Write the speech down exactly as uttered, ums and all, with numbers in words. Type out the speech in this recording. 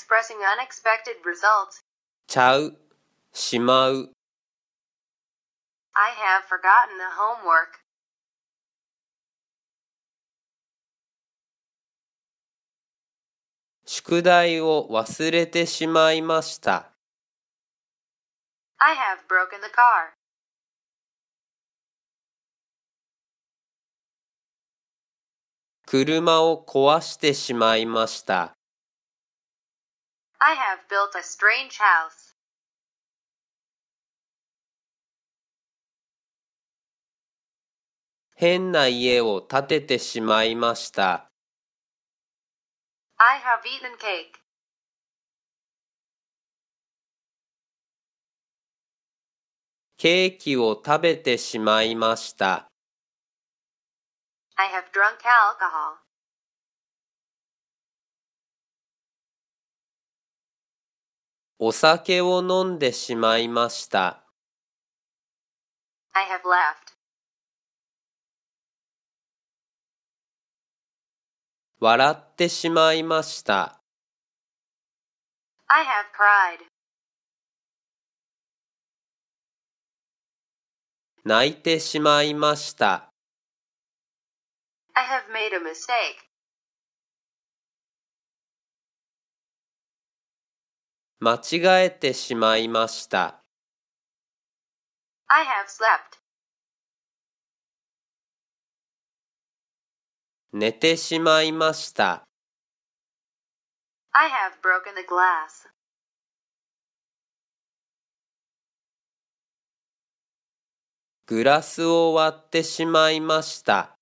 expressing unexpected results. ちゃう、しまう。 I have forgotten the homework. 宿題を忘れてしまいました。 I have broken the car. 車を壊してしまいました。 I have built a strange house. 変な家を建ててしまいました。 I have eaten cake. ケーキを食べてしまいました。 I have drunk alcohol. お酒を飲んでしまいました。 I have left. 笑ってしまいました。 I have cried. 泣いてしまいました。 I have made a mistake. 間違えてしまいました。 I have slept. 寝てしまいました。 I have broken the glass. グラスを割ってしまいました。